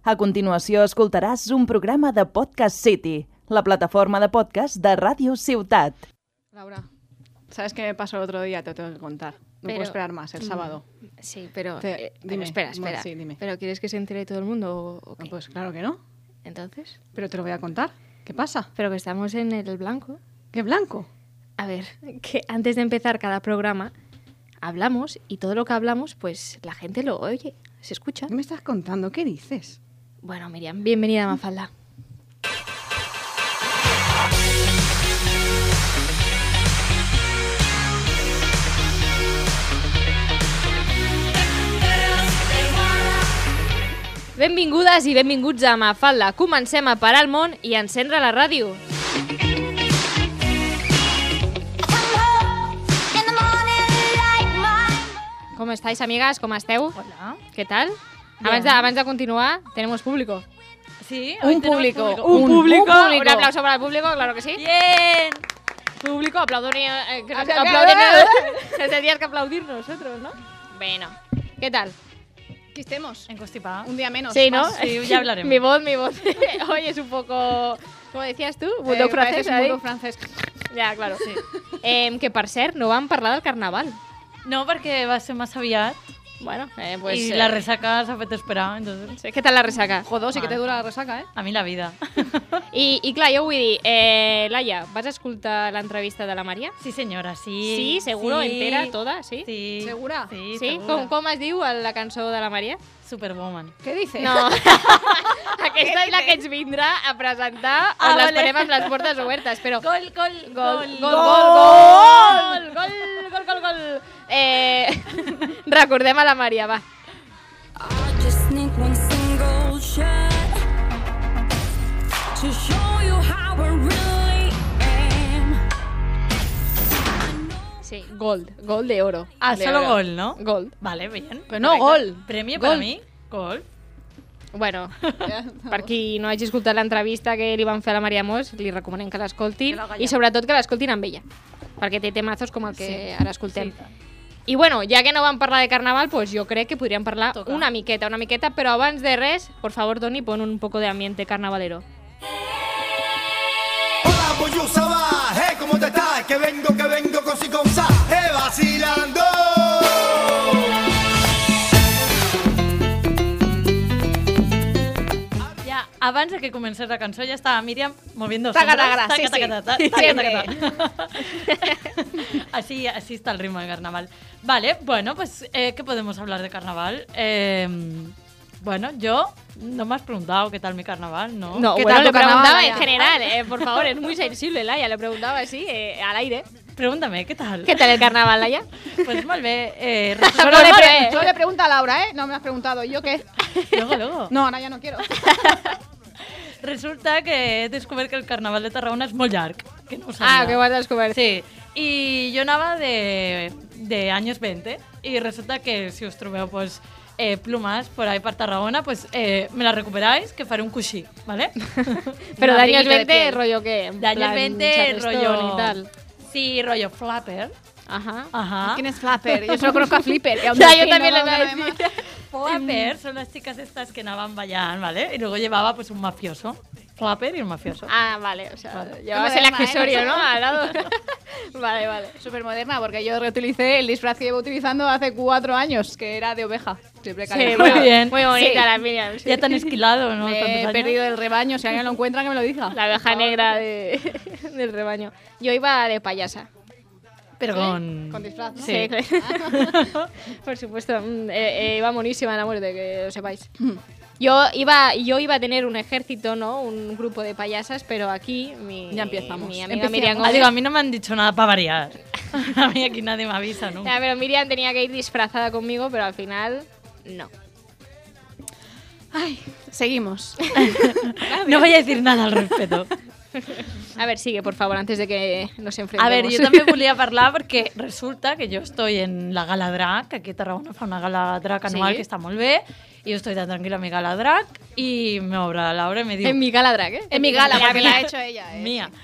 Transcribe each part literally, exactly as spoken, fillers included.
A continuació escoltaràs un programa de Podcast City, la plataforma de podcast de Ràdio Ciutat. Laura, ¿sabes qué me pasó el otro día? Te lo tengo que contar. No pero, puedo esperar más, el sábado. Sí, pero... Te, eh, dime, espera, espera. Bueno, sí, dime. ¿Pero quieres que se entere todo el mundo o, o qué? No, pues claro que no. ¿Entonces? Pero te lo voy a contar. ¿Qué pasa? Pero que estamos en el blanco. ¿Qué blanco? A ver, que antes de empezar cada programa hablamos y todo lo que hablamos, pues la gente lo oye, se escucha. ¿Qué me estás contando? ¿Qué dices? Bueno, Miriam, bienvenida a Mafalda. Benvingudes i benvinguts a Mafalda. Comencem a parar el món i encendre la ràdio. Com estáis, amigas? Com esteu? Hola. ¿Qué tal? Abans de, abans de continuar, tenemos público. Sí, Un público. público. Un, Un público. público. Un aplauso para el público, claro que sí. Bien. Público, aplauden. Eh, que O nos sea, aplauden. que- Tendrías que aplaudir nosotros, ¿no? Bueno, ¿qué tal? Aquí estemos. Enconstipada. Un día menos. Sí, ¿no? más. Sí, ya hablaremos. Mi voz, mi voz. Hoy es un poco... ¿Cómo decías tú? Eh, Bulldog pareces francés, un ahí. bulldog francés. Ja, claro. Sí. Eh, que, per cert, no vam parlar del carnaval. No, perquè va ser massa aviat Bueno, eh, pues... i eh, la resaca s'ha fet esperar, entonces... sí, ¿qué tal la resaca? Joder, sí que te Mal. dura la resaca, ¿eh? A mi la vida. I, i clar, jo vull dir, eh, Laia, vas escoltar l'entrevista de la Maria? Sí, senyora, sí. Sí, seguro, sí. entera, toda, sí? Sí. ¿Segura? Sí, Sí? segura. Com, com es diu la cançó de la Maria? Superwoman. ¿Qué dice? No. Aquesta és la que ens vindrà a presentar Ah, on les vale. ponem amb les portes obertes, però... Gol, gol, Gol, gol, gol, gol, gol, gol, gol, gol, gol. Eh, recordem a la Maria, va. I just need one single shot to show you how I really am. Sí, gold, gold de oro. Ah, de solo oro. gol, ¿no? Gold. Vale, bien. Pero no Correcte. gol. Premio Gol. para mí. Gol. Bueno, per qui no hagi escoltat l'entrevista que li van fer a la Maria Mos, li recomanem que l'escoltin Que l'haga i ja. sobretot que l'escoltin amb ella, perquè té temazos com el que Sí. ara escoltem. Sí. I bueno, ja que no vam parlar de carnaval, pues jo crec que podríem parlar Toca. una miqueta, una miqueta, però abans de res, por favor, Toni, pon un poco de ambiente carnavalero. Hola, pollusa va, eh, ¿cómo te estás? Que vengo, que vengo con si con sa, eh, vacilando. Ja, abans de que comencés la cançó ja estava Míriam moviendo Taca, sombras. taca, sí, sí. taca, taca, Siempre. taca, taca. Así, así está el ritmo de carnaval. Vale, bueno, pues, eh, ¿qué podemos hablar de carnaval? Eh, bueno, yo... No me has preguntado qué tal mi carnaval, ¿no? No, ¿Qué bueno, tal le tu carnaval, preguntaba en Laia? general, eh, por favor, es muy sensible, Laia, le preguntaba así, eh, al aire. Pregúntame, ¿qué tal? ¿Qué tal el carnaval, Laia? Pues mal ve. Eh, Solo, Solo le le pre- pre- solo le pregunta a Laura, ¿eh? No me has preguntado. ¿Yo qué? luego, luego. No, ahora ya no quiero. Resulta que he descobert que el carnaval de Tarragona és molt llarg. Que no ho Ah, sabia. que ho has descobert. Sí, y yo anava de, de años veinte y resulta que si os trobeu pues, eh, plumas por ahí per Tarragona, pues eh, me las recuperáis, que faré un cushí, ¿vale? Pero Un de años abriguito de veinte, piel. rollo qué? En De años plan veinte, charleston rollo... y tal. Sí, rollo flapper. Ajá. Ajá. ¿Quién es Flapper? Yo solo conozco a Flipper. que aún Ya, no yo sé, también no lo iba a lo decir. Flapper son las chicas estas que andaban ballant, ¿vale? Y luego llevaba pues un mafioso. Flapper y un mafioso. Ah, vale, o sea, Vale. llevabas Qué el moderna, ¿eh? accesorio, ¿no? Al lado. Vale, vale. Súper moderna, porque yo reutilicé el disfraz que llevo utilizando hace cuatro años, que era de oveja. Siempre Sí, calentado. muy bueno, bien. Muy bonita Sí. la Miriam. sí. Ya tan esquilado, ¿no? Me Tantos he años. perdido el rebaño, si alguien lo encuentra que me lo diga. La oveja negra de, del rebaño. Yo iba de payasa. Pero con... Con disfraz, ¿no? Sí. claro. Por supuesto. Mm, eh, eh, iba monísima la muerte, que lo sepáis. Yo iba, yo iba a tener un ejército, ¿no? Un grupo de payasas, pero aquí mi, Ya empezamos. mi amiga Empecemos. Miriam Ah, Gómez... digo, a mí no me han dicho nada para variar. A mí aquí nadie me avisa nunca. Ya, pero Miriam tenía que ir disfrazada conmigo, pero al final, no. Ay, seguimos. No voy a decir nada al respecto. A ver, sigue, por favor, antes de que nos enfrentemos. A ver, jo també volia parlar perquè resulta que jo estoy en la Gala Drac, que aquí a Tarragona fa una Gala Drac anual Sí. que està molt bé, i jo estoy tan tranquila en mi Gala Drac, i me obra Laura i me diu... En mi gala drag, ¿eh? En mi gala, Mira, porque mira. la ha hecho ella. ¿eh? Mía.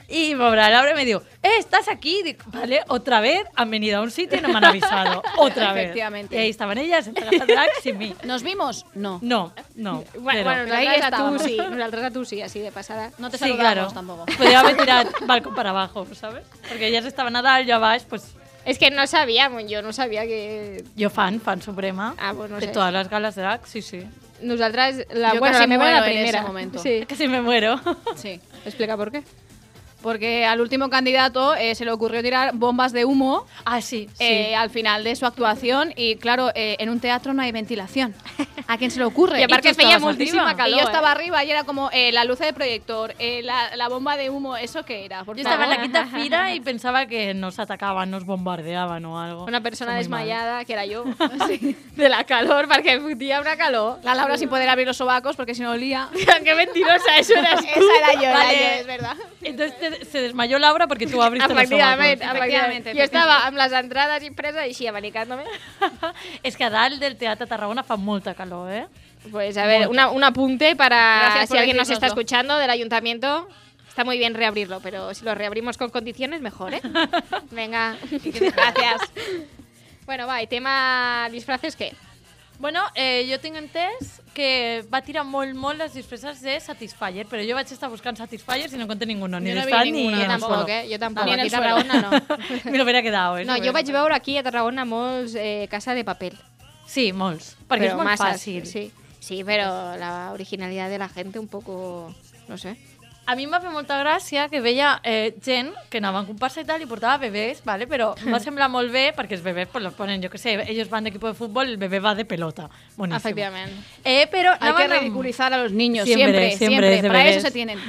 Y pobre Laura me dijo, eh, ¿estás aquí? Digo, vale, otra vez han venido a un sitio y no me han avisado. Otra vez. Efectivamente. Y ahí estaban ellas, entre las drag, sin mí. ¿Nos vimos? No. No, no. Bueno, cero. bueno ahí nosaltres a tu estábamos. sí, nosaltres a tu sí, así de pasada. No te Sí, saludamos claro. tampoco. Podía haver tirat balcón para abajo, ¿sabes? Porque ellas estaban a dalt, yo a baix, pues Es que no sabíamos, yo no sabía que... yo fan, fan suprema. Ah, pues no de sé. todas las galas de drag, sí, sí. Nosaltres, la, Yo bueno, casi la meva muero era la en ese primera. momento. Sí. Casi me muero. Sí. Explica por qué. Porque al último candidato eh, se le ocurrió tirar bombas de humo Ah, sí, sí. eh, al final de su actuación y claro, eh, en un teatro no hay ventilación. ¿A quién se le ocurre? Y aparte tú feia estabas moltíssima arriba. calor, Y yo estaba eh. arriba y era como eh, la luz del proyector, eh, la, la bomba de humo, ¿eso qué era? Por Yo estaba en la favor. quinta fila y pensaba que nos atacaban, nos bombardeaban o algo. Una persona Fue muy mal. desmayada, que era yo, de la calor, perquè em fotia una calor. La Laura sin poder abrir los sobacos porque si no olía. Qué mentirosa, eso eras tú. Esa era yo, era Vale. yo, es verdad. Entonces te- se desmayó Laura porque tú abriste los Efectivament, sobacos. efectivament. Jo estava amb les entrades impreses així, abanicant-me. És que a dalt del Teatre Tarragona fa molta calor, eh? Pues a ver, una, un apunte para Gracias si por alguien nos está decírnoslo. escuchando del ayuntamiento. Está muy bien reabrirlo, pero si lo reabrimos con condiciones, mejor, ¿eh? Venga. Gracias. Bueno, va, i tema disfraces, què? Bueno, eh, jo tinc entès que va tirar molt, molt les disfresses de Satisfyer, però jo vaig estar buscant Satisfyer i no encontré ninguno, ni Jo no de vi stand ni ninguno, en Jo el tampoc, suelo. eh? Jo tampoc. Ni en Aquí el a Tarragona no. Me lo hubiera quedado, eh? No, jo vaig veure aquí a Tarragona molts eh, Casa de Papel. Sí, molts. Perquè Però és molt masses, fàcil. Sí. sí, pero la originalidad de la gente un poco... no sé. A mi em va fer molta gràcia que veia eh, gent que anava en comparsa i tal i portava bebès, ¿vale? Però em va semblar molt bé perquè els bebès pues, los ponen, jo que sé, ellos van de equipo de fútbol, el bebé va de pelota. Bonísimo. Efectivament. Eh, però Hay que anaven amb- ridiculizar a los niños, Siempre, siempre, siempre siempre. es de Para bebés. eso se tienen.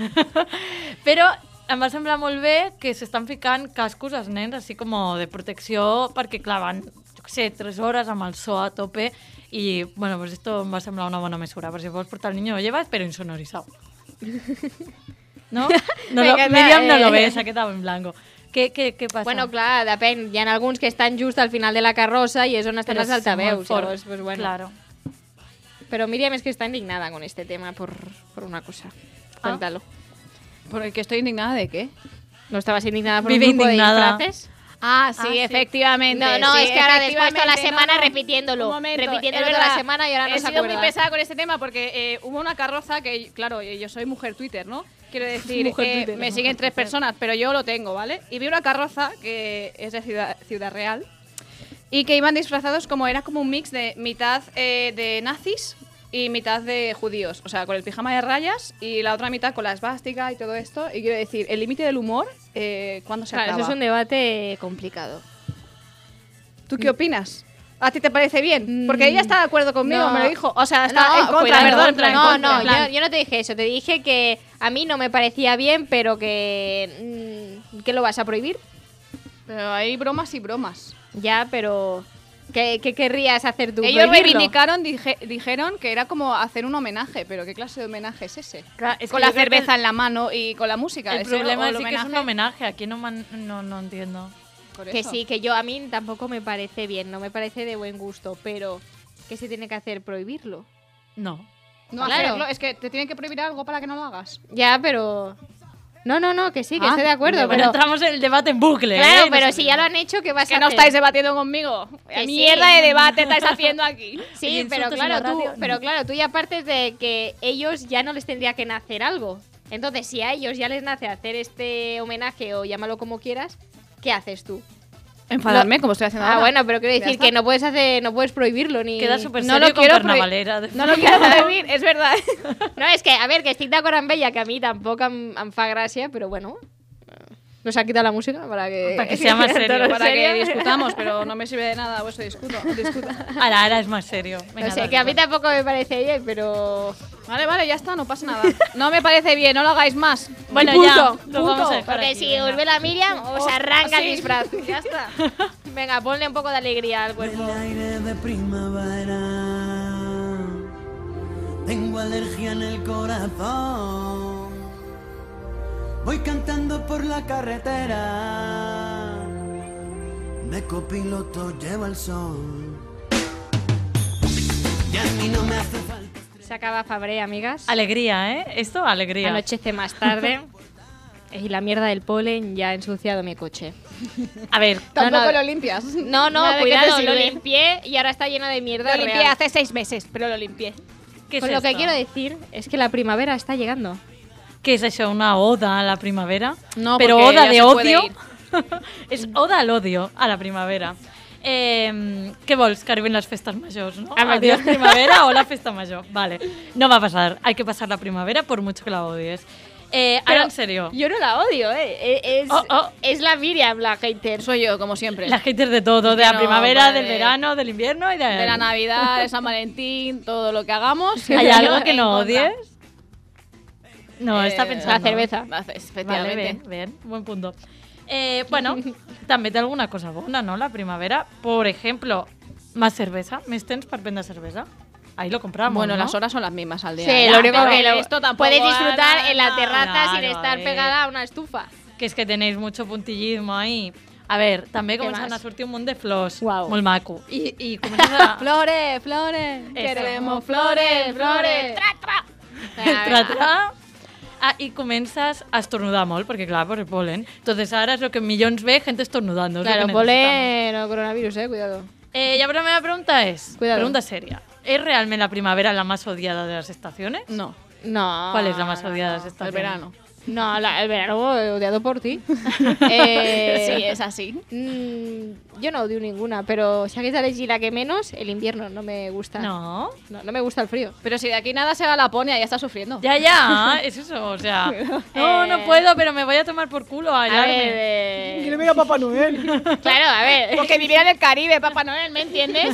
Però em va semblar molt bé que s'estan ficant cascos als nens, així com de protecció, perquè, clar, van, jo què sé, tres hores amb el so a tope i, bueno, pues esto em va semblar una bona mesura. Per si vols portar al niño, lo llevas, pero insonorizado. ¿No? No Me lo, encanta, Miriam no eh. lo ve, s'ha quedat en blanco. Què, què, què passa? Bueno, clar, depèn. Hi ha alguns que estan just al final de la carrossa i és on estan Però els sí, altaveus. molt fort. Llavors, pues, bueno. Claro. Pero Miriam es que está indignada con este tema por, por una cosa. Cuéntalo. ¿Por el que estoy indignada de qué? ¿No estabas indignada por Vive un grupo indignada. de disfraces? Ah, sí, Ah, sí. efectivamente. No, no, sí, es que ahora después toda la efectivamente, semana no, no. repitiéndolo. Un momento, Repitiéndolo es toda la verdad. semana y ahora no He se sido muy acuerda. pesada con este tema porque eh, hubo una carroza que, claro, eh, yo soy mujer Twitter, ¿no? Quiero decir, Mujer eh, Twitter, me mujer siguen tres Twitter. personas, pero yo lo tengo, ¿vale? Y vi una carroza que es de Ciudad, Ciudad Real y que iban disfrazados como era como un mix de mitad eh, de nazis y mitad de judíos, o sea, con el pijama de rayas y la otra mitad con la esvástica y todo esto. Y quiero decir, el límite del humor, eh, ¿cuándo se Claro, acaba? eso es un debate complicado. ¿Tú qué opinas? ¿A ti te parece bien? Porque ella está de acuerdo conmigo, No. me lo dijo. O sea, está No, en contra, cuidado, perdón. en contra, en no, contra, no, en plan. yo, yo no te dije eso. Te dije que a mí no me parecía bien, pero que... mm, ¿Qué lo vas a prohibir? Pero hay bromas y bromas. Ya, pero... ¿Qué, qué querrías hacer tú? Ellos ¿Prohibirlo? reivindicaron, dije- dijeron que era como hacer un homenaje, pero ¿qué clase de homenaje es ese? Clar, és Con que la jo crec que cerveza en la mano y con la música. El ¿ese problema o es el sí que es un homenaje. Aquí no, man- no, no entiendo. Por Que eso. sí, que yo a mí tampoco me parece bien, no me parece de buen gusto, pero ¿qué se tiene que hacer? ¿Prohibirlo? No. No Claro. hacerlo, es que te tienen que prohibir algo para que no lo hagas. Ya, pero... No, no, no, que sí, que Ah, estoy de acuerdo, Bueno, pero... entramos en el debate en bucle. Claro, ¿eh? pero No si sé. ya lo han hecho, ¿qué vas Que a no hacer? estáis debatiendo conmigo. Que ¿Qué sí. mierda de debate estáis haciendo aquí? Sí, Oye, pero insultos en claro, la tú, radio, no. pero claro, tú ya partes de que ellos ya no les tendría que nacer algo. Entonces, si a ellos ya les nace hacer este homenaje o llámalo como quieras, ¿qué haces tú? Enfadarme, como estoy haciendo Ah, ahora. bueno, pero quiero Ya decir está. que no puedes hacer, no puedes prohibirlo ni. Queda súper No serio lo con quiero carnavalera. de- No lo quiero prohibir, es verdad. No, es que, a ver, que estic d'acord amb ella, que a mi tampoc em, em fa gràcia, però bueno, nos ha quitado la música para que... Para que sea más serio, Todo Para serio. que discutamos, pero no me sirve de nada vuestro discuto. discuto. Ahora, ahora es más serio. Venga, No sé, dale, que a mí dale. tampoco me parece bien, pero... Vale, vale, ya está, no pasa nada. No me parece bien, no lo hagáis más. Bueno, Punto, ya, lo punto. vamos a dejar Porque aquí, si venga. os ve la Miriam, os arranca sí. el disfraz. Ya está. Venga, ponle un poco de alegría al cuerpo. El aire de primavera. Tengo alergia en el corazón. Voy cantando por la carretera. De copiloto lleva el sol. Y a mí no me hace falta. Se acaba Fabré, amigas. Alegría, ¿eh? Esto, alegría. Anochece más tarde. Y la mierda del polen ya ha ensuciado mi coche. A ver, Tampoco no. lo limpias. No, no, Nada de que cuidado, te lo sirve. limpié y ahora está llena de mierda Lo limpié real. hace seis meses, pero lo limpié. ¿qué es Pues lo que esto? quiero decir es que la primavera está llegando. ¿Qué es això? Una oda a la primavera? No, Pero porque oda ya de se puede odio. ir. És oda al odio a la primavera. Eh, què vols? Que arriben les festes majors, ¿no? Ah, Adiós tío. primavera o la festa mayor. Vale, no va a pasar. Hay que pasar la primavera por mucho que la odies. Eh, ahora en serio. Yo no la odio, ¿eh? Es, Oh, oh. es la Miriam, la hater. Soy yo, como siempre. La haters de todo, de que la no, primavera, vale. del verano, del invierno y de... De la Navidad, de San Valentín, todo lo que hagamos. ¿Hay algo que en no contra. odies? No, está Eh, pensando. La cerveza. La ce- Vale, Efectivamente. bien, bien, buen punto. Eh, bueno, també té alguna cosa bona, ¿no? La primavera. Por ejemplo, más cerveza. Més temps per prendre cervesa. Ahí lo compramos, Bueno, ¿no? las horas son las mismas al día. Sí, ¿eh? lo único Pero que lo- esto tampoco puedes va- disfrutar en la no, terraza Claro, sin a estar ver. pegada a una estufa. Que és que tenéis mucho puntillismo ahí. A ver, també Què comencen más? a sortir un munt de flors. Guau. Molt maco. I, i comences a... Flores, flores. Eso. Queremos flores, flores. tra, tra. Ah, i comences a estornudar molt, perquè clar, per el polen. Entonces ahora es lo que millones ve, gente estornudando. es lo Claro, que polen o coronavirus, eh, cuidado. necesitamos. Eh, y ahora la pregunta es, Cuidado. pregunta seria. ¿Es realmente la primavera la más odiada de las estaciones? No, No. ¿Cuál es la más no, odiada de no. las el estaciones? verano. No, la- el verano he odiado por ti. eh, Sí, es así. mm, yo no odio ninguna, pero si hagués de elegir la que menos, el invierno no me gusta. No. No, no me gusta el frío. Pero si de aquí nada se va a Laponia, ya está sufriendo. Ya, ya, es eso, o sea, no, no Eh. puedo, pero me voy a tomar por culo a A hallarme. ver, eh, vea Papá Noel. claro, a ver. Porque vivía en el Caribe, Papá Noel, ¿me entiendes?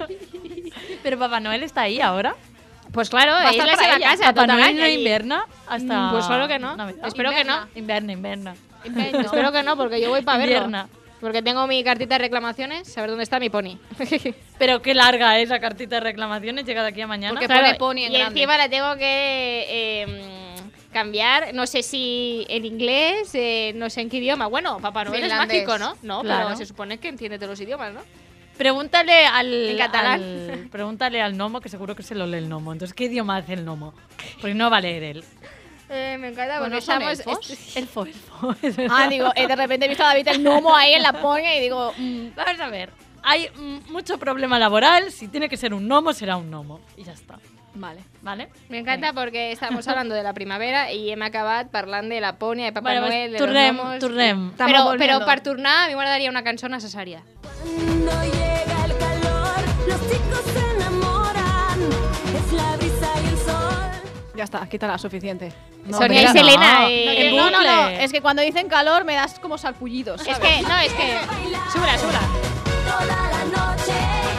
Pero Papá Noel está ahí ahora. Pues claro, Va a ella estar se para va a ella. casa. Papá total, Noel no allí. inverna hasta... Mm, pues claro que no. Navidad. Espero que no. Inverna, inverna. Espero que no, porque yo voy para verlo. Invierna. Porque tengo mi cartita de reclamaciones, saber dónde está mi pony. Pero qué larga es la cartita de reclamaciones, llega de aquí a mañana. Porque Claro, pone pony en y grande. encima la tengo que eh, mm, cambiar, no sé si en inglés, eh, no sé en qué idioma. Bueno, Papá Noel Finlandés. es mágico, ¿no? No, Claro. pero se supone que entiende todos los idiomas, ¿no? Pregúntale al, En catalán. al- pregúntale al gnomo, que seguro que se lo lee el gnomo. Entonces, ¿qué idioma hace el gnomo? Porque no va a leer él. Eh, me encanta Pues porque no son estamos... elfos. est- Elfo, elfo. es verdad. Ah, digo, eh, de repente he visto a David el gnomo ahí en Laponia y digo, mm, Vamos a ver. Hay mm, mucho problema laboral. Si tiene que ser un gnomo, será un gnomo. Y ya está. vale. ¿Vale? Me encanta porque estamos hablando de la primavera y hem acabat parlant de Laponia, de Papá Vale, pues, Noel, de tornem, los gnomos... tornem. Estamos Però, volviendo. però per tornar, a mi m'agradaria una cançó necessària. Cuando llega el calor, los chicos se enamoran. Es la brisa y el sol. Ya está, quítala, suficiente. No, Sonia y hombre, Selena, no. eh, En No, no, no, bucle. es que cuando dicen calor me das como sarpullidos. Es ¿sabes? que, no, es que... Súbela, súbela. Toda la noche.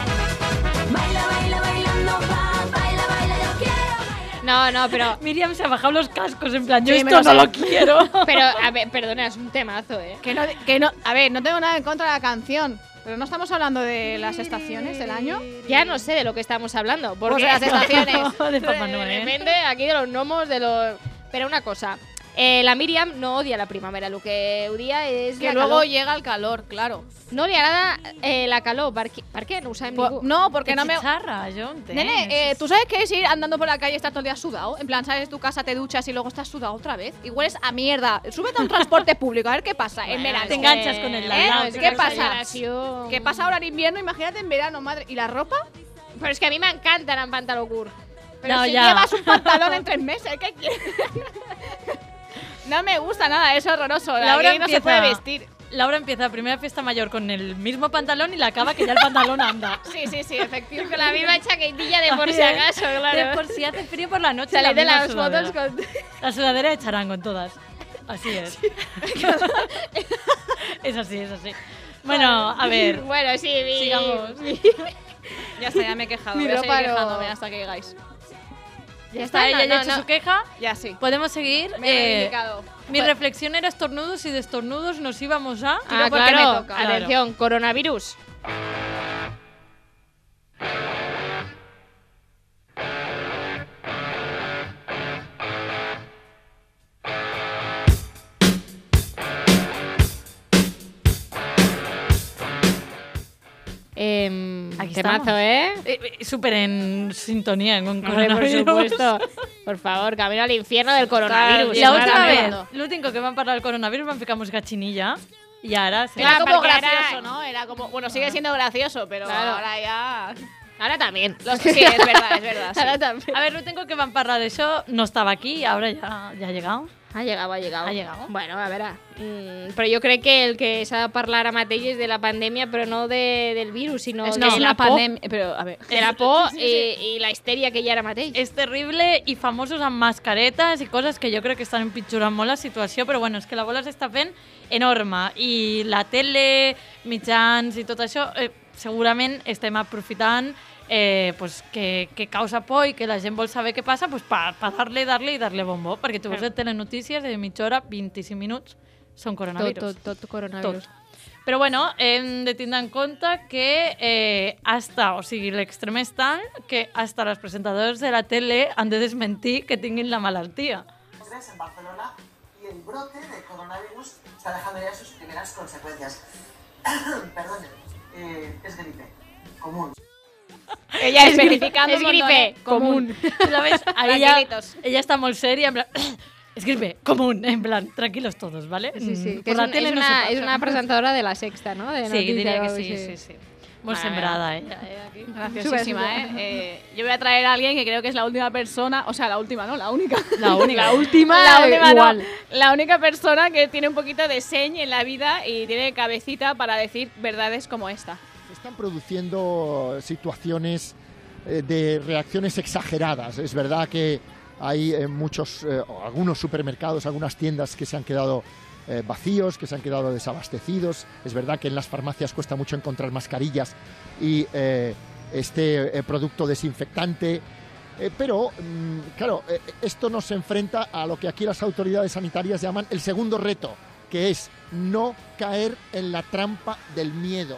Baila, baila, bailando, va. Baila, baila, yo quiero bailar. No, no, pero... Miriam se ha bajado los cascos en plan, yo Sí, me esto lo no sé. lo quiero. Pero, a ver, perdona, es un temazo, ¿eh? Que no, que no, a ver, no tengo nada en contra de la canción, pero no estamos hablando de las estaciones del año. Ya no sé de lo que estamos hablando. Porque Pues de las estaciones. de Papá De Noel. repente, aquí de los gnomos, de los... Pero una cosa, eh, la Miriam no odia la primavera, lo que odia es Que la luego calor. llega el calor, claro. No li agrada eh, la calor, per què, per què? No ho sabem Po- ningú. no, porque Qué no me... chicharra, yo entenc. Nene, eh, ¿tú sabes qué es ir andando por la calle y estar todo el día sudado? En plan, sales de tu casa, te duchas y luego estás sudado otra vez. Y hueles a mierda. Súbete a un transporte público, a ver qué pasa en verano. te enganchas con el ¿Eh? lavado. es ¿Qué una pasa? exageración. ¿Qué pasa ahora en invierno? Imagínate en verano, madre. ¿Y la ropa? Però és que a mi m'encanten en pantaló curt. Pero No, si ya. llevas un pantalón en tres meses, ¿qué quieres? No me gusta nada, es horroroso. La Laura gay no se empieza- puede vestir. Laura empieza la primera fiesta mayor con el mismo pantalón y la acaba que ya el pantalón anda. Sí, sí, sí, efectivamente. Con la misma chaquetilla de por si También. acaso, De claro. por si hace frío por la noche. Salí la de misma las sudadera. fotos con... La sudadera de charango en todas. Así es. Es así, es así. Bueno, a ver. Bueno, sí, mi... Sigamos. mi- Ya está, ya me he quejado. Mi Voy a ropa seguir no- quejándome hasta que llegáis. Ya está, ella no, ya ha no, hecho no. su queja. Ya sí. Podemos seguir. Me he Eh, reivindicado. mi reflexión era estornudos y de estornudos nos íbamos a... Ah, porque me claro. toca. Atención, coronavirus. Em, Aquí aquí Temazo, estamos. ¿eh? Eh, eh, Súper en sintonía con Hombre, por coronavirus. supuesto. Por favor, camino al infierno del coronavirus. La última clarament. vez, l'últim que vam parlar del coronavirus vam ficar música chinilla y ahora... Sí. Era Claro, como porque gracioso, era- ¿no? Era como, bueno, sigue siendo gracioso, pero Claro. ahora ya... Ahora también. Los- sí, es verdad, es verdad. sí. Ahora también. A ver, l'últim que vam parlar d'això no estava aquí y ahora ya, ya ha llegado. Ha llegado, ha llegado. Ha llegado. Bueno, a veure. Mm, però jo crec que el que s'ha de parlar ara mateix és de la pandèmia, però no de, del virus, sinó Es de que es la la por. pandemia... Pero, a ver... De la por i, i la histèria que hi ha ara mateix. És terrible i famosos amb mascaretes i coses que jo crec que estan empitjorant molt la situació, però bueno, és que la bola s'està fent enorme i la tele, mitjans i tot això, eh, segurament estem aprofitant eh, pues que, que causa por i que la gent vol saber què passa pues per pa darle, darle i darle bombo, perquè tu veus de telenotícies de mitja hora, vint-i-cinc minuts són Tot, coronavirus. tot, tot coronavirus. Però bueno, hem de tindre en compte que eh, hasta, o sigui, l'extrem és tal que hasta els presentadors de la tele han de desmentir que tinguin la malaltia. en Barcelona y el brote de coronavirus está dejando ya sus primeras consecuencias. Perdón, eh, es gripe común. Ella Es gripe, especificando es un montón, gripe ¿eh? común. ¿Sabes? Ahí ella, Tranquilitos. ella está muy seria, en plan, es gripe común, en plan, tranquilos todos, ¿vale? Sí, sí. Mm, Que por és, la un, tele és, no una, se és pasa. una presentadora de la Sexta, no? De Sí, noticias diría o que algo sí, así. sí, sí. Muy Vale, sembrada ella, eh, aquí. Graciosísima, ¿eh? ¿eh? Yo voy a traer a alguien que creo que es la última persona, o sea, la última, ¿no? La única. La única. La última, la última igual. no. La única persona que tiene un poquito de señ en la vida y tiene cabecita para decir verdades como esta. Se están produciendo situaciones eh, de reacciones exageradas. Es verdad que hay eh, muchos, eh, o algunos supermercados, algunas tiendas que se han quedado eh, vacíos, que se han quedado desabastecidos. Es verdad que en las farmacias cuesta mucho encontrar mascarillas y eh, este eh, producto desinfectante. Eh, pero, mm, claro, eh, esto nos enfrenta a lo que aquí las autoridades sanitarias llaman el segundo reto, que es no caer en la trampa del miedo.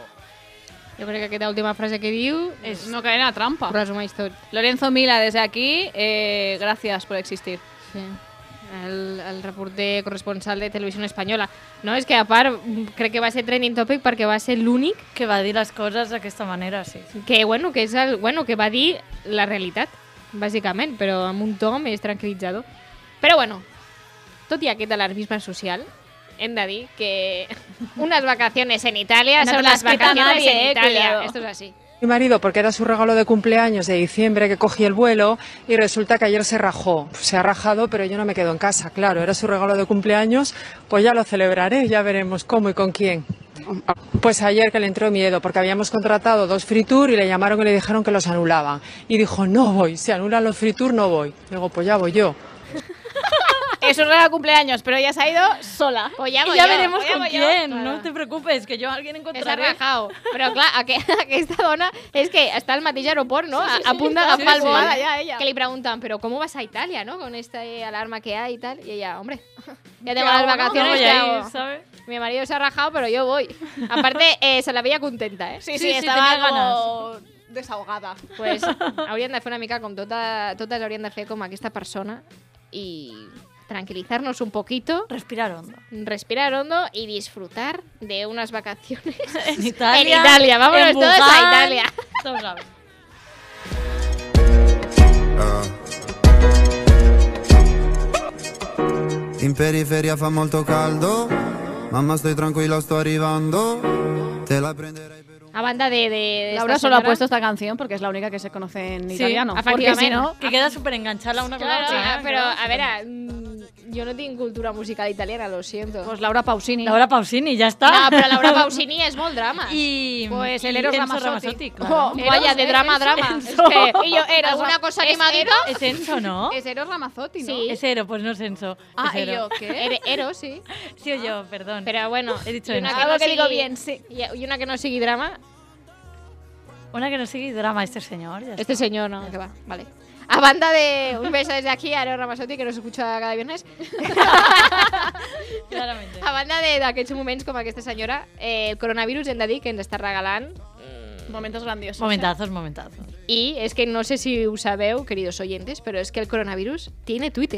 Jo crec que aquesta última frase que diu és No caer en la trampa. ho resumeix tot. Lorenzo Mila, desde aquí, eh, gracias por existir. Sí. El, el reporter corresponsal de Televisió Espanyola. No, és que a part crec que va ser trending topic perquè va ser l'únic Que va dir les coses d'aquesta manera, sí. que, bueno, que, és el, bueno, que va dir la realitat, bàsicament, però amb un to més tranquil·litzador. Però bueno, tot i aquest alarmisme social, hem de dir que unas vacaciones en Italia No son te las las quita vacaciones nadie, en eh, Italia. cuidado. Esto es así. Mi marido, porque era su regalo de cumpleaños de diciembre, que cogí el vuelo y resulta que ayer se rajó. Se ha rajado, pero yo no me quedo en casa, claro. Era su regalo de cumpleaños, pues ya lo celebraré, ya veremos cómo y con quién. Pues ayer que le entró miedo, porque habíamos contratado dos free tour y le llamaron y le dijeron que los anulaban. Y dijo, no voy, si anulan los free tour no voy. Digo, pues ya voy yo. Es un regalo de cumpleaños, pero ella se ha ido sola. Pues ya Y voy ya yo, veremos pues ya con voy yo. quién, Claro. no te preocupes, que yo a alguien Que s'ha encontraré. rajado. Però clar, aqu aquesta dona és que està al mateix aeroport, no? Sí, sí, a, a sí, punt està d'agafar el vol. flipada ja, ella. Que li preguntan, ¿pero cómo vas a Italia, no? Con esta eh, alarma que hay y tal. Y ella, hombre, ya tengo hago, las no? vacaciones, No voy ¿qué a ir, hago? ¿sabes? Mi marido se ha rajado, pero yo voy. Aparte, eh, se la veia contenta, eh? Sí, Sí, sí, sí, estaba tenía como desahogada. Pues haurien de fer una mica com tota, totes haurien de fer com aquesta persona i tranquilizarnos un poquito, Respirar hondo. respirar hondo y disfrutar de unas vacaciones En Italia. en Italia. Vámonos en todos a Wuhan, Italia. todos lados. In periferia fa molto caldo, mamma stai tranquilla sto arrivando, te la prenderai per un... A banda de... de, de esta Laura solo ha señora- puesto esta canción porque es la única que se conoce en Sí, italiano. Porque efectivamente. si no, Que queda súper enganchada una con la Claro, otra. ah, pero a ver, mm, yo no tengo cultura musical italiana, lo siento. pues Laura Pausini. Laura Pausini, ya está. No, pero Laura Pausini es molt drama. Y, Pues el y Eros Enzo Ramazzotti. claro. Oh, Eros, vaya, de eh, drama a Enzo, drama. Enzo. Es que, y yo, Eros, ¿Alguna cosa ¿es animadita? Eros? Es Enzo, ¿no? Es Eros Ramazzotti, ¿no? Sí. Es Ero, pues no es Enzo. Ah, es y Ero. yo, ¿qué? Ere- Eros, sí. Sí o yo, perdón. Pero bueno, He dicho y una Enzo. que no Algo que digo sigui- bien, sí. Y y una que no sigui drama, Una que no sigue drama este señor. Ya este está. señor no, que va, vale. A banda de un beso desde aquí a Eros Ramazzotti, que nos escucha cada viernes. Claramente. A banda de- d'aquests moments com aquesta senyora, eh, el coronavirus hem de dir que ens està regalant. Momentos grandiosos. Momentazos, momentazos. Y es que no sé si ho sabeu, queridos oyentes, pero es que el coronavirus tiene Twitter.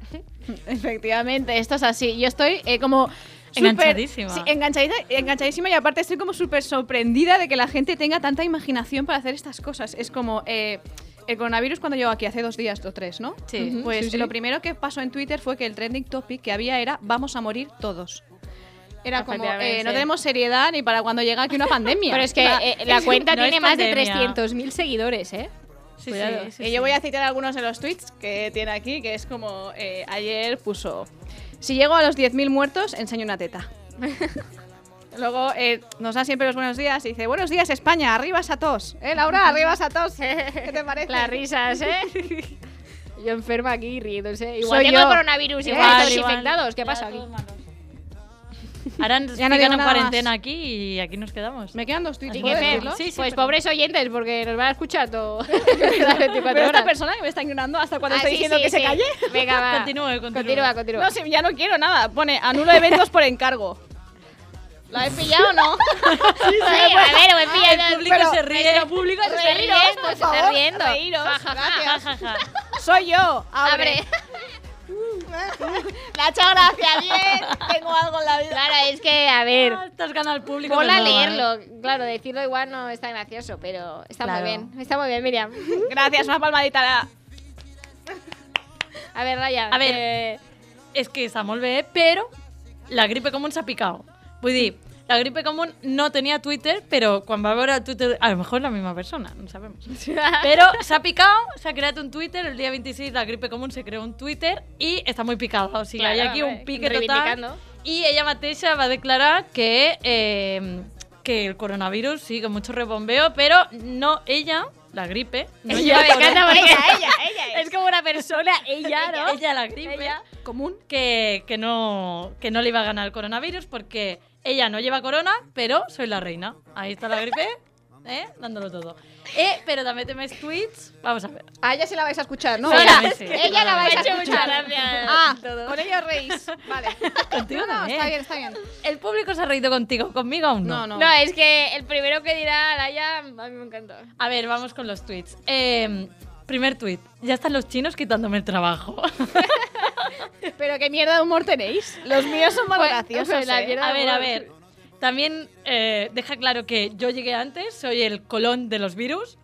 Efectivamente, esto es así. Yo estoy eh, como... súper- Enganchadísima. Sí, enganchadita, enganchadísima y aparte estoy como súper sorprendida de que la gente tenga tanta imaginación para hacer estas cosas. Es como... eh, el coronavirus cuando llegó aquí hace dos días o tres, ¿no? Sí. Ujú. Pues Sí, sí. lo primero que pasó en Twitter fue que el trending topic que había era vamos a morir todos. Era como, Efectivamente. eh, no tenemos seriedad ni para cuando llega aquí una pandemia. Pero es que O sea, eh, la cuenta no es tiene más de pandemia. trescientos mil seguidores, ¿eh? Sí, Cuidado. sí, sí, Y sí. yo voy a citar algunos de los tweets que tiene aquí, que es como eh, ayer puso: si llego a los diez mil muertos, enseño una teta. Luego eh, nos da siempre los buenos días y dice: buenos días España, arriba Satos. ¿Eh, Laura? Arriba Satos. ¿Qué te parece? Las risas, ¿eh? Yo enferma aquí riéndose. Igual Soy tengo yo. el coronavirus, igual, Igual, todos igual. infectados. ¿Qué Ya pasa aquí? todos malos. Ahora nos Ya no pican digo en nada cuarentena más. aquí y aquí nos quedamos. Me quedan dos tweets. ¿Y ¿puedo qué fe? decirlo? Sí, sí, Pues pero- pobres oyentes, porque nos van a escuchar todo. las veinticuatro Pero esta horas. persona que me está ignorando hasta cuando Ah, estoy sí, diciendo sí, que se sí. calle. Venga, va. Continúe, continúe. Continúa, continúa. No, sí, ya no quiero nada. Pone anulo eventos por encargo. ¿La he pillado o no? Sí, a ver, me pilla. El público Pero se ríe. Nuestro público se está Reíros, riendo, por se está favor, riendo. reíros. Ja, ja, ja. Ja, ja, ja. Soy yo. Abre. Abre. Le ha hecho gracia. Bien. Tengo algo en la vida. Claro, es que, a ver, Ah, Estás ganando al público. mola de nuevo, ¿eh? leerlo. Claro, decirlo igual no está gracioso, pero está Claro. muy bien. Está muy bien, Miriam. Gracias, una palmadita. La... A ver, Raya. A ver. eh, És que està molt bé, però la gripe común s'ha picat. Vull dir, la gripe común no tenia Twitter, però quan va veure Twitter... A lo mejor es la misma persona, no sabemos. Pero s'ha picat, s'ha creat un Twitter, el dia veintiséis la gripe común se creó un Twitter i està molt picada. O sigui, Claro, hi ha aquí eh, un pique total. reivindicando. I ella mateixa va declarar que, eh, que el coronavirus sí, con mucho rebombeo, pero no ella, la gripe, no ella me lleva encanta porque Ella, ella, ella. es como una persona, ella, ¿no? ella la gripe Ella. Común. que, que, no, que no le iba a ganar el coronavirus porque ella no lleva corona, pero soy la reina. Ahí está la gripe, ¿eh? Dándolo todo. Eh, pero también tenéis tweets. Vamos a ver. A ella sí la vais a escuchar, ¿no? Sí, Hola. a mí sí. Ella la vais a Me ha hecho escuchar. mucha gracia Ah, todo. con ella os reís. Vale. Contigo No, no, también. está bien, está bien. ¿El público se ha reído contigo? ¿Conmigo aún no? No, no. No, es que el primero que dirá Laia, a mí me encanta. A ver, vamos con los tweets. Eh, primer tweet. Ya están los chinos quitándome el trabajo. Pero qué mierda de humor tenéis. Los míos son más Pues- graciosos. pues la ¿eh? mierda- A ver, a ver. También eh, deja claro que yo llegué antes, soy el colón de los virus.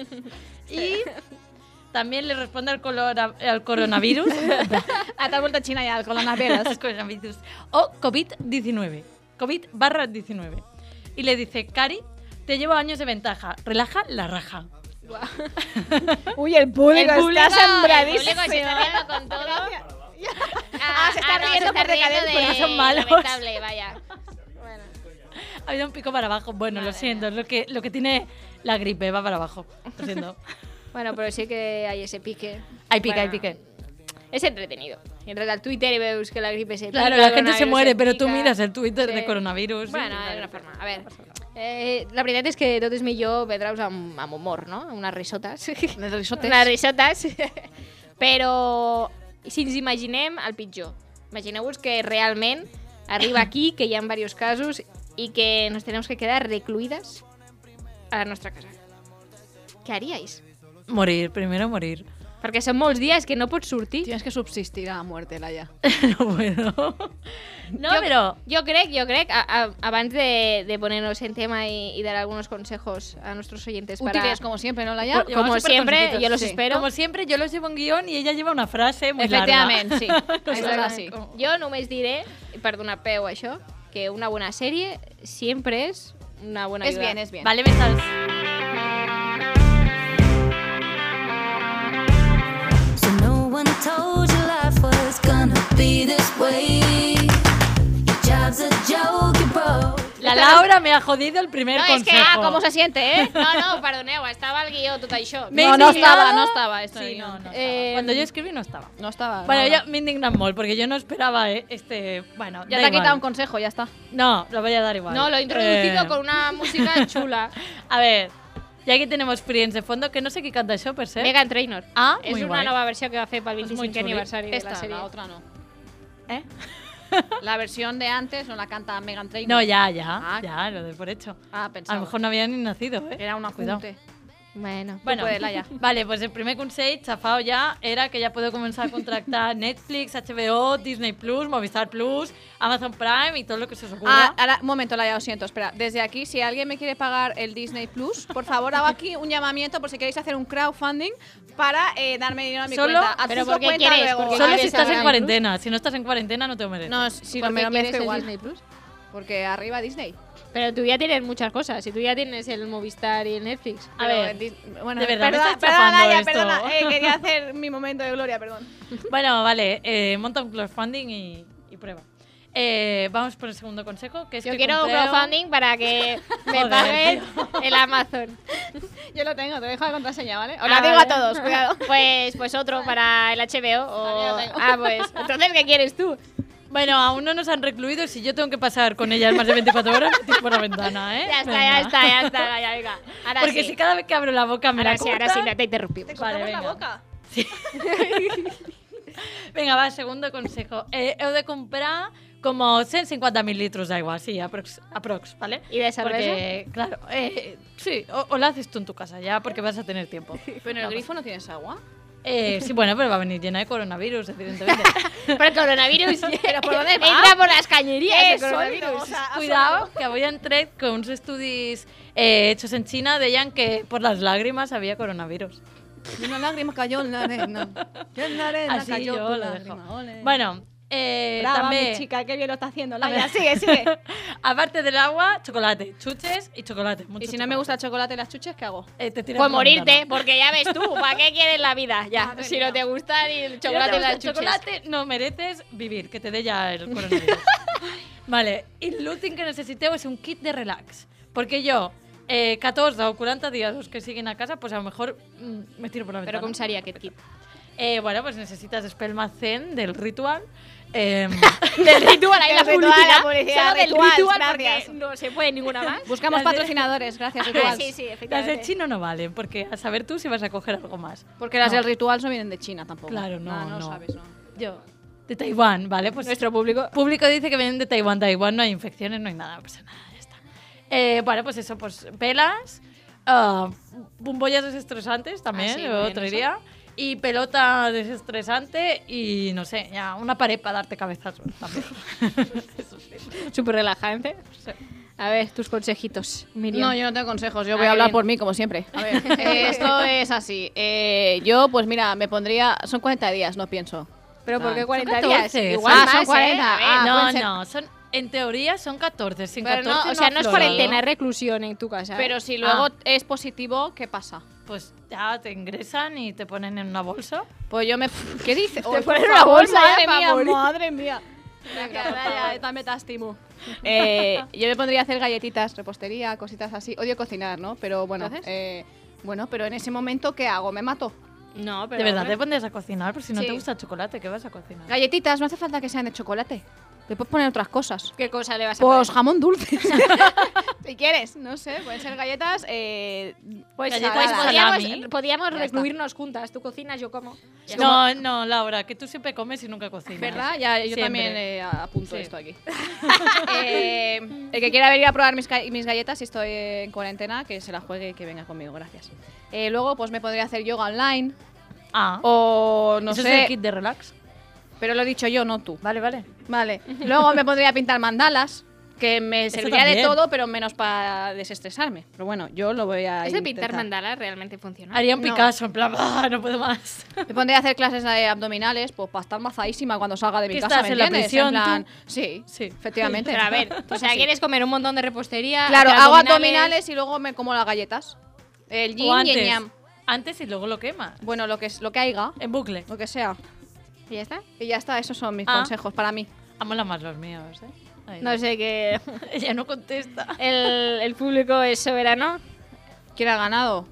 Y también le responde al, color, al coronavirus. A tal vuelta China ya, con las velas. Al coronavirus. O COVID diecinueve. COVID barra diecinueve. Y le dice, Cari, te llevo años de ventaja. Relaja la raja. Uy, el público, El público, está sembradísimo. el público se está riendo con todo. Ah, se está no, riendo por decadencia, de porque son malos. lamentable, vaya. Bueno. Ha habido un pico para abajo. Bueno, lo siento, es lo que, lo que tiene la gripe, va para abajo. Lo siento. Bueno, pero sí que hay ese pique. Hay pique, Bueno, hay pique. Es entretenido. Entras al Twitter y ves que la gripe se pica. Claro, el la gente se coronavirus muere, pero tú pica. miras el Twitter Sí. de coronavirus. Bueno, sí, és una forma. A veure, eh, la veritat és que tot és millor prendre'ls amb, amb humor, no? Unes risotes. Unes risotes. Unes risotes. Però si ens imaginem el pitjor. Imagineu-vos que realment arriba aquí, que hi ha diversos casos i que nos tenemos que quedar recluïdes a la nostra casa. Què haríais? Morir, primero morir. Perquè són molts dies que no pots sortir. Tienes que subsistir a la muerte, Laia. No puedo. No, yo, pero... Yo crec, yo crec, a, a, abans de, de ponernos en tema y, y dar algunos consejos a nuestros oyentes para... Útiles, como siempre, ¿no, Laia? Por- como siempre, yo los Sí. espero. Como siempre, yo los llevo en guión y ella lleva una frase muy Efectivamente, sí. larga. Eso es así. Jo només diré, per donar peu a això, que una bona sèrie sempre és una bona Es ayuda. bien, es bien. Vale, me estás... So no one told you life was gonna be this way. Your job's a joke, you broke. La Laura me ha jodido el primer No, és que, consejo. ah, com se siente, eh? No, no, perdoneu, estava al guió tot això. Me he No, no indignado. estaba, no estaba esto. Sí, no, no estaba. Eh, Cuando yo escribí no estaba. No estaba. Bueno, no, yo no. me indignan molt porque yo no esperaba eh, este... Bueno, Ya da te ha igual. quitado un consejo, ya está. No, lo voy a dar igual. No, lo he introducido Eh, con una música chula. A ver, ya que tenemos Friends de fondo, que no sé qui canta això, per cert. Megan Trainor. Ah, és muy una guai. nova versió que va fer pel És muy vint-i-cinquè xuli. aniversari de Esta, la sèrie. la otra no. ¿Eh? La versión de antes no la canta Megan Trainor. No, ya, ya, Ah. ya, lo de por hecho. Ah, A pensaba. lo mejor no había ni nacido, ¿eh? Era un Cuidado. apunte. Bueno, Bueno, puedes, Laia. vale, pues el primer consell xafao ja era que ja podeu començar a contractar Netflix, H B O, Disney Plus, Movistar Plus, Amazon Prime y todo lo que se os ocurra. Ah, ahora, un momento, Laia, lo siento, espera. Desde aquí, si alguien me quiere pagar el Disney Plus, por favor, hago aquí un llamamiento por si queréis hacer un crowdfunding para eh, darme dinero a mi Solo- cuenta. A ¿Pero tu por qué cuenta quieres? luego. Porque Solo ¿quieres si estás saber en el cuarentena. Si no estás en cuarentena no te lo mereces. No, si ¿Por no qué me lo quieres merezco el igual. Disney Plus? Porque arriba Disney. Pero tú ya tienes muchas cosas. Si tú ya tienes el Movistar y el Netflix. A Pero ver, Dis- bueno, de verdad, me perdona, estás perdona, chafando Laia, esto. perdona. Eh, quería hacer mi momento de gloria, perdón. Bueno, vale, eh, monta un crowdfunding y, y prueba. Eh, vamos por el segundo consejo, que es Yo que quiero un compreo- crowdfunding para que me Joder, paguen tío. el Amazon. Yo lo tengo, te dejo la contraseña, ¿vale? Os Ah, la digo vale. a todos, cuidado. Pues, pues otro para el H B O. O... Vale, lo tengo. Ah, pues. Entonces, ¿qué quieres tú? Bueno, aún no nos han recluido y si yo tengo que pasar con ellas más de veinticuatro horas, me tiro por la ventana, ¿eh? Ya está, Venga. ya está, ya está. Ya, venga. Ahora Porque sí. si cada vez que abro la boca me Ahora la sí, ahora sí, cortan- ya te interrumpimos. Vale, Cortamos venga. la boca. Venga, va, segundo consejo. Eh, heu de comprar como cent cinquanta mil litros d'aigua, sí, aprox, aprox, ¿vale? ¿Y de cerveza? Porque, claro, eh, sí, o, o lo haces tú en tu casa ya, porque vas a tener tiempo. Pero en el Vamos. grifo no tienes agua. Eh, sí, bueno, pero va a venir llena de coronavirus, evidentemente. Pero el coronavirus. ¿Pero por dónde va? Entra por las cañerías. el Es coronavirus. sólido, o sea, Cuidado, que avui han tret que uns estudis eh, hechos en China deien que por las lágrimas había coronavirus. Y una lágrima cayó en la arena. Y en la arena Así cayó yo tu lo lágrima. dejo. Ole. Bueno, eh, Brava, també, mi chica, qué bien lo está haciendo. Laia, sigue, sigue. aparte del agua, chocolate, chuches y chocolate. Mucho Y si no me gusta el chocolate y las chuches, ¿qué hago? Eh, te tiras Pues por la morirte, ventana. porque ya ves tú, ¿para qué quieres la vida? Ya, Madre si mía. no te gusta ni el Si no chocolate te y las gusta el chuches. chocolate, no mereces vivir, que te dé ya el coronavirus. Vale, i l'últim que necessiteu és un kit de relax. Porque yo, eh, catorze o quaranta días los que siguen a casa, pues a lo mejor mm, me tiro por la Pero ventana. ¿cómo sería aquest kit? Eh, bueno, pues necesitas Spellman Zen del ritual. Eh, Del ritual, ahí la Del ritual, publicidad. la publicidad, Solo del ritual, ritual, gracias. porque no se puede ninguna más. Buscamos Las de- patrocinadores, gracias. Ah, Ritual. sí, sí, las efectivamente. de chino no valen, porque a saber tú si vas a coger algo más. Porque las No. del ritual no vienen de China tampoco. Claro, no, Ah, no, no. sabes, no. Yo, de Taiwán, ¿vale? Pues Nuestro público. público dice que vienen de Taiwán. Taiwán no hay infecciones, no hay nada, no pasa nada, ya está. Eh, bueno, pues eso, pues velas, ah, bombollas desestresantes también, Ah, sí, yo bien, traería. Y pelota desestresante y no sé, ya una pared para darte cabezazos también. Eso sí. Súper relajante. A ver, tus consejitos, Miriam. No, yo no tengo consejos, yo Ah, voy a hablar bien. por mí, como siempre. A ver, eh, esto es así. Eh, yo, pues mira, me pondría. Son cuarenta días, no pienso. ¿Pero por qué Son cuarenta catorce, días? son- Igual Ah, más, son ¿eh? cuarenta. A ver, Ah, no, pueden ser- no, son, en teoría son catorce. Sin Pero no, catorce o sea, no es aflora. cuarentena, es reclusión en tu casa. ¿eh? Pero si luego Ah. es positivo, ¿qué pasa? Pues ya te ingresan y te ponen en una bolsa. Pues yo me. ¿Qué dice? Te Oh, por ponen una favor, bolsa, madre eh, pa' mía, morir. madre mía. Venga, ya, dame tastimo. Eh, yo me pondría a hacer galletitas, repostería, cositas así. Odio cocinar, ¿no? Pero bueno, ¿Lo haces? eh, bueno, pero en ese momento, ¿qué hago? ¿Me mato? No, pero. De verdad te hombre, pondrías a cocinar, pero si no Sí. te gusta el chocolate, ¿qué vas a cocinar? Galletitas, no hace falta que sean de chocolate. Le puedes poner otras cosas. ¿Qué cosa le vas a Pues poner? jamón dulce. si quieres, no sé, pueden ser galletas. Eh, Pues, galletas pues de podíamos, salami. podíamos Ya recluirnos juntas. Tú cocinas, yo como. Ya No, no, Laura, que tú siempre comes y nunca cocinas. ¿Verdad? Ya, yo Siempre. también eh, apunto Sí. esto aquí. Eh, el que quiera venir a probar mis, ga- mis galletas si estoy en cuarentena, que se la juegue y que venga conmigo, gracias. Eh, luego, pues me podría hacer yoga online. Ah, O no ¿eso sé. es el kit de relax? Pero lo he dicho yo, no tú. Vale, vale. Vale. Luego me podría pintar mandalas, que me Eso serviría de también. todo, pero menos para desestresarme. Pero bueno, yo lo voy a ¿Es de pintar intentar. mandalas realmente funciona? Haría un No. Picasso, en plan, "Ah, no puedo más". Me pondría a hacer clases de abdominales, pues para estar mazadísima cuando salga de mi ¿Que casa, estás ¿me en la entiendes? prisión, plan, tú? sí, Sí. efectivamente. Pero a ver, o sea, Sí. quieres comer un montón de repostería. Claro, hacer hago abdominales y luego me como las galletas. El yin O y antes. el yang. Antes y luego lo quemas. Bueno, lo que es lo que haya, En bucle. lo que sea. ¿Y ya está? Y ya está, esos son mis Ah. consejos para mí. Mola más los míos, ¿eh? Ahí No sé qué. Ella no contesta. El, el público es soberano. ¿Quién ha ganado?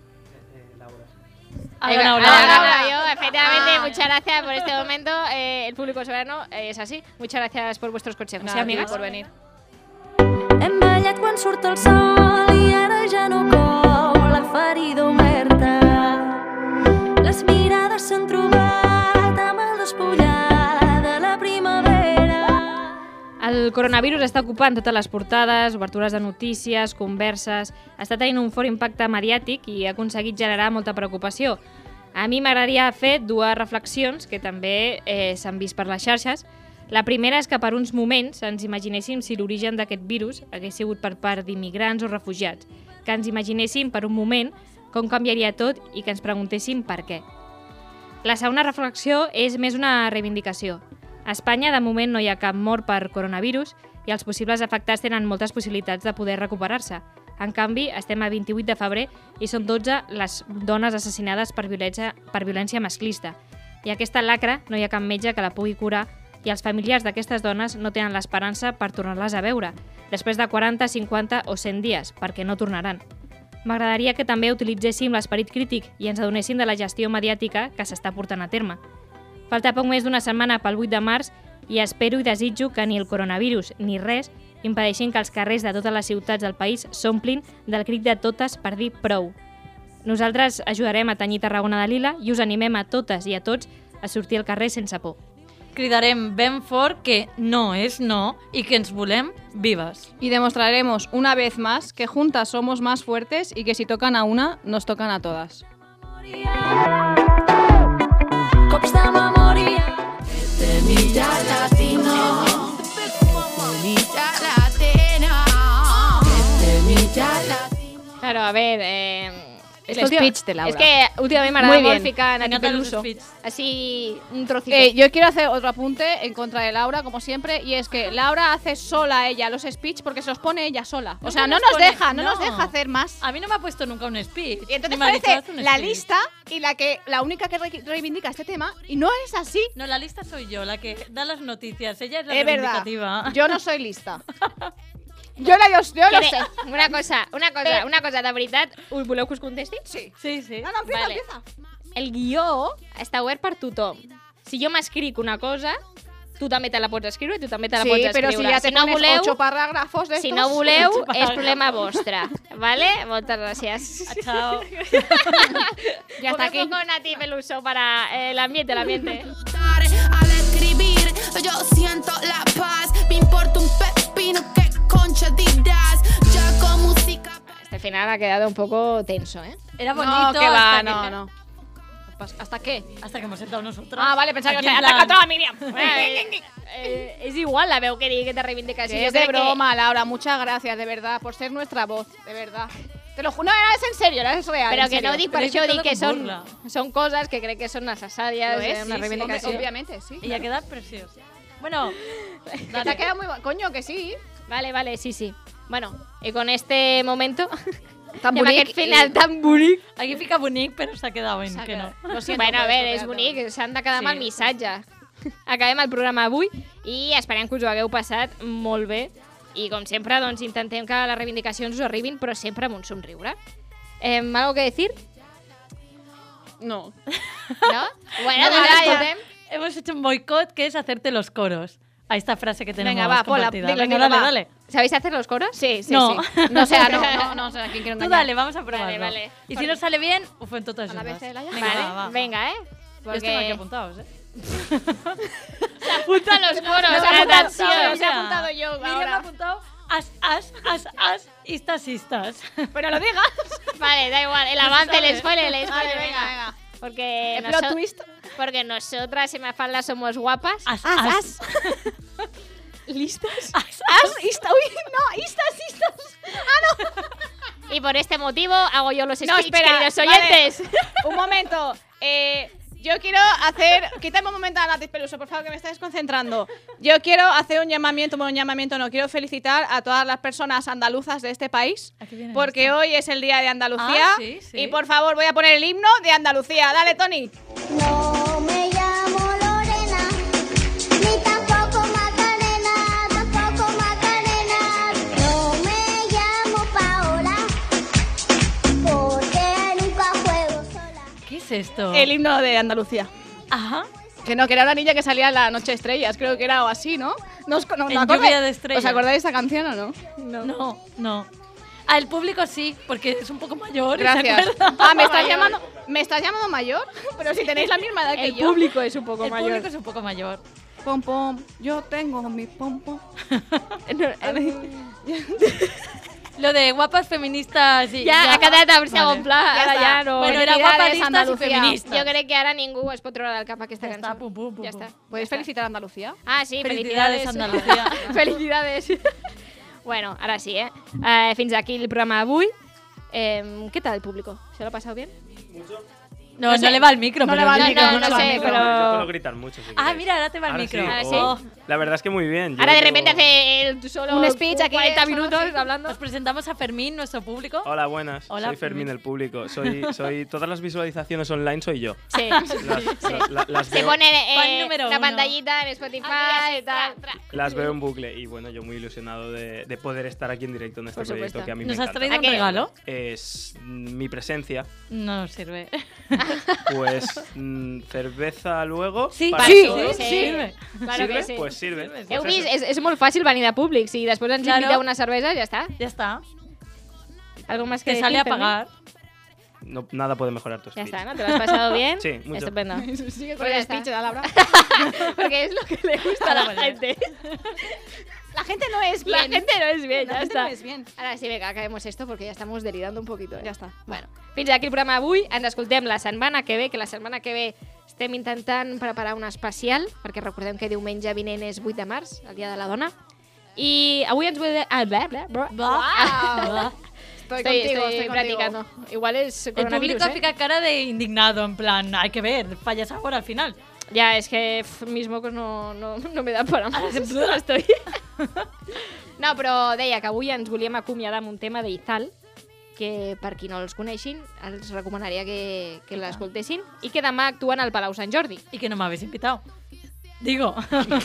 Ha Eh, ganado ha Laura. ganado yo, efectivamente. Ah. Muchas gracias por este momento. Eh, el público soberano eh, es así. Muchas gracias por vuestros consejos. Nada, ¿Sí, amigas? por venir. Hem ballat quan surt el sol i ara ja no cou la ferida oberta. Les mirades s'han trobat amb el despullar de la primavera. El coronavirus està ocupant totes les portades, obertures de notícies, converses... Està tenint un fort impacte mediàtic i ha aconseguit generar molta preocupació. A mi m'agradaria fer dues reflexions que també eh, s'han vist per les xarxes. La primera és que per uns moments ens imaginéssim si l'origen d'aquest virus hagués sigut per part d'immigrants o refugiats. Que ens imaginéssim per un moment com canviaria tot i que ens preguntéssim per què. La segona reflexió és més una reivindicació. A Espanya, de moment, no hi ha cap mort per coronavirus i els possibles afectats tenen moltes possibilitats de poder recuperar-se. En canvi, estem a vint-i-vuit de febrer i són dotze les dones assassinades per violència, per violència masclista. I aquesta lacra no hi ha cap metge que la pugui curar i els familiars d'aquestes dones no tenen l'esperança per tornar-les a veure, després de quaranta, cinquanta o cent dies, perquè no tornaran. M'agradaria que també utilitzéssim l'esperit crític i ens adonéssim de la gestió mediàtica que s'està portant a terme. Falta poc més d'una setmana pel vuit de març i espero i desitjo que ni el coronavirus ni res impedeixin que els carrers de totes les ciutats del país s'omplin del crit de totes per dir prou. Nosaltres ajudarem a tenyir Tarragona de lila i us animem a totes i a tots a sortir al carrer sense por. Cridarem ben fort que no es no y que ens volem vivas. Y demostraremos una vez más que juntas somos más fuertes y que si tocan a una, nos tocan a todas. Cops de memòria. Este mitjà latino. Mitjà latino. Este mitjà latino. Claro, a ver... Eh... El speech de Laura. Es que últimamente me Muy agrada bien. ficar Me Nati encantan los Peluso. speech. Así, un trocito. Eh, yo quiero hacer otro apunte en contra de Laura, como siempre, y es que Laura hace sola ella los speech porque se los pone ella sola. O No sea, se no los nos pone- deja, no, no. nos deja hacer más. A mí no me ha puesto nunca un speech. Y entonces Ni me ha dicho, parece "Haz un la speech". lista y la que la única que re- reivindica este tema, y no es así. No, la lista soy yo, la que da las noticias. Ella es la Es verdad. reivindicativa. Yo no soy lista. Yo la yo, yo lo Quiere- sé. Una cosa, una cosa, Eh. una cosa de veritat. Us voleu que us contesti? Sí. Sí, sí. No, no, empieza, Vale. empieza. El guió està obert per tothom. Si jo m'escric una cosa, tu també te la pots escriure i tu també te la Sí, pots pero escriure. si ya te si no pones voleu, ocho parágrafos de si estos. no voleu, Ocho és parágrafos. problema vostre. Vale? Moltes gràcies. Ah, chao. Ya está aquí. Un poco Nati Peluso para eh, el ambiente, el ambiente. Al escribir, yo siento la paz. Me importa un pepino que concha dirás. Ya con música. Este final ha quedado un poco tenso, ¿eh? Era bonito. No, que va, hasta no, que- no. ¿Hasta qué? Hasta que hemos sentado nosotros. Ah, vale, pensaba que Aquí os en había plan- atacado a Miriam. Eh, eh, és igual la veu que digui que te reivindica. Sí, Sí, es jo de crec que- broma, Laura. Muchas gracias, de verdad, por ser nuestra voz, de verdad. Te lo juro, no, no, es en serio, no es real. Però en que serio. no dic per Però és això, que dic todo que con són, burla. són coses que crec que són necessàries, Lo es, eh, una sí, sí, reivindicació. hombre, obviamente, sí. Y ha quedado precioso. Bueno, Te ha quedado muy bueno. Coño, que sí. Vale, vale, sí, sí. Bueno, y con este momento... Tan i amb bonic aquest final i- tan bonic. aquí fica bonic, pero se ha quedado en S'ha que no. quedat. Lo siento Bueno, a por veure, eso, és pero- bonic, s'han de quedar amb Sí. el missatge. Acabem el programa avui i esperem que us ho hagueu passat molt bé. I com sempre, doncs, intentem que les reivindicacions us arribin, però sempre amb un somriure. Eh, ¿Algo que decir? No. ¿No? Bueno, No, doncs vale, escoltem. Hemos hecho un boicot que es hacerte los coros. A esta frase que tenemos Venga, va, ponla, compartida. dilo, Venga, dilo, dale, va. dale. ¿Sabéis hacer los coros? Sí, sí, No. sí. No, o sea, no, no, no, o sea, ¿quién quiero Tú engañar? dale, vamos a probarlo. Vale, vale. Y si nos sale bien, uf, en todas A la vez juntas. de la Venga, Vale, va, va. venga, ¿eh? Yo estoy aquí apuntados, ¿eh? Se apuntan los coros. No, atención. apuntado, los he mira. apuntado yo Miriam ahora. ha apuntado as, as, as, as, istas, istas. Pero lo digas. Vale, da igual. El No se avance, el sabe. spoiler, el spoiler. Vale, venga, venga, venga. Porque, El plot noso- twist. porque nosotras en Mafalda somos guapas. As, as. ¿Listas? As, As, ista, uy, no, istas, istas. Ah, no. Y por este motivo hago yo los No, speech, espera, queridos vale. oyentes. Un momento. Eh, yo quiero hacer... Quítame un momento a Nati Peluso, por favor, que me está desconcentrando. Yo quiero hacer un llamamiento, bueno, un llamamiento no, quiero felicitar a todas las personas andaluzas de este país, Aquí viene porque esto. hoy es el día de Andalucía. Ah, sí, sí. Y por favor, voy a poner el himno de Andalucía. Dale, Tony. No me llamo Lorena, ni tampoco Macarena, tampoco Macarena. No me llamo Paola, porque nunca juego sola. ¿Qué es esto? El himno de Andalucía. Ajá. Que no, que era una niña que salía en la Noche de Estrellas, creo que era o así, ¿no? ¿No os, no, En no acordáis? Lluvia de Estrellas. ¿Os acordáis de esa canción o no? No, no. Al público sí, porque es un poco mayor. y se Gracias. acuerda. Ah, ¿me estás Mayor. llamando, ¿me estás llamando mayor? Pero si tenéis la misma edad que El yo. público es un poco El mayor. público es un poco mayor. Pom pom, yo tengo mi pom pom. Lo de guapas feministas i... Ja, ha quedat en segon Vale. pla, Ja ara està. ja no... Bueno, era Felicidades, guapadistas i Andalucía. feministas. Jo crec que ara ningú es pot treure del cap aquesta Ja cançó. està, pum, pum, pum. Ja està. ¿Podéis felicitar a Andalucía? Ah, sí, Felicidades, felicidades. Andalucía. Felicidades. Bueno, ara sí, eh? eh fins aquí el programa d'avui. Eh, ¿Qué tal el público? ¿Se lo ha pasado bien? No, No no, sé. le va el micro. No pero le va el yo- micro, no, no no le va el sé, micro. pero... Yo puedo gritar mucho. Si Ah, queréis. mira, ahora te va el Ahora micro. sí. Ahora sí. Oh. La verdad es que muy bien. Yo Ahora de llevo- repente hace el solo Un speech aquí, cuarenta solo, minutos sí. hablando. Os presentamos a Fermín, nuestro público. Hola, buenas. Hola, soy Fermín, Fermín. el público. Soy, soy todas las visualizaciones online soy yo. Sí. Las, la- la- las Se veo, pone Fan eh, número una uno. pantallita en Spotify y tal. las veo en bucle y bueno, yo muy ilusionado de, de poder estar aquí en directo en este Por proyecto supuesto. que a mí ¿Nos me has encanta. traído ¿A un qué? regalo? Es mm, mi presencia, No nos sirve. pues mm, cerveza luego. Sí, para sí, todos. sí, Sí. sirve. Claro ¿Sirve? que sí. Pues sirve. Sirve, Pues Heu vist? eso. És, és molt fàcil venir de públic. Si després ens Claro. invita una cervesa, ja està. Ya está. ¿Algo más que Te sale a decir, Fermín? pagar. No, nada puede mejorar tu Ya speech. está, ¿no? ¿Te lo has pasado bien? Sí, mucho. Estupendo. Sigue con Pues ya el está. speech de la Laura. Porque es lo que le gusta a la Vale. gente. La gente no es La bien. gente no es bien, La ya gente está. no es bien. Ara sí, vinga, acabemos esto porque ya estamos delirando un poquito. Eh? Ja està. Bueno, fins aquí el programa d'avui. Ens escoltem la setmana que ve, que la setmana que ve estem intentant preparar un especial, perquè recordem que diumenge vinent és vuit de març, el Dia de la Dona. I avui ens vull... Ah, bla, bla, bla. Wow. Estoy, Estoy, contigo, estoy estoy practicando. Igual es El coronavirus, público ¿eh? fica cara de indignado, en plan, hay que ver, fallas ahora al final. Ya, es que pff, mis mocos no, no, no me dan para más. Estoy... No, però deia que avui ens volíem acomiadar amb un tema d'Izal, que per qui no els coneixin, els recomanaria que, que l'escoltessin, i que demà actuen al Palau Sant Jordi. Y que no me habéis invitado. Digo.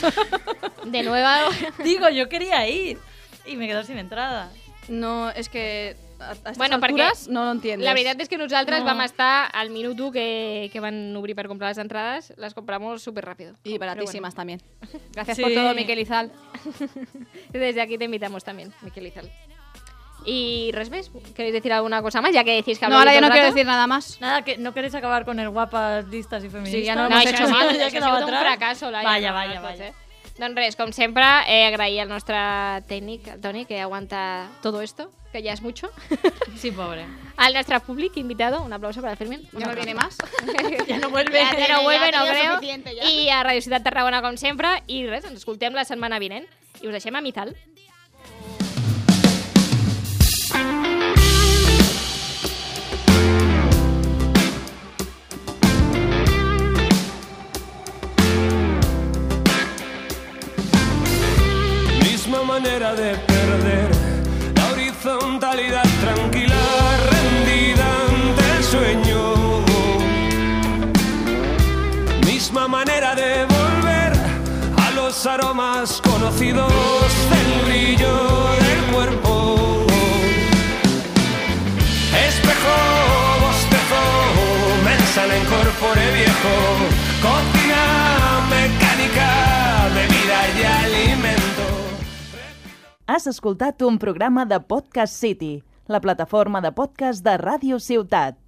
De nuevo... Digo, yo quería ir. Y me quedo sin entrada. No, es que a, a estas Bueno, alturas perquè no lo entiendes. La veritat és que nosaltres No. vam estar al minut u que, que van obrir per comprar les entrades, les compramos súper rápido. Y baratísimas también. Gracias Sí. por todo, Miquel Izal. Desde aquí te invitamos también, Miquel Izal. Y res més, ¿queréis decir alguna cosa más? Ya que decís que No, ahora habláis ya no todo el quiero rato. decir nada más. Nada, que no queréis acabar con el guapas, listas y feministas. Sí, ya no No, hemos això hecho ha mal, sigut, ya això ha quedaba sigut un atrás. fracasso, Laia. Vaya, no, vaya, no pot vaya. ser. Doncs res, com sempre, eh, agrair al nostre tècnic, el Toni, que aguanta todo esto, que ya es mucho. Sí, pobre. Al nuestro público invitado, un aplauso para Fermín. Ya no viene más. Ya no vuelve. Ja, ja no vuelve, no tenia creo. suficiente, ja. I a Radio Ciutat Tarragona, com sempre. I res, ens escoltem la setmana vinent. I us deixem amb Izal. Misma manera de perder la horizontalidad tranquila, rendida ante el sueño. Misma manera de volver a los aromas conocidos del brillo del cuerpo. Espejo, bostezo, mensana incorpore viejo, cocina mecànica de vida i alimento. Has escoltat un programa de Podcast City, la plataforma de podcast de Ràdio Ciutat.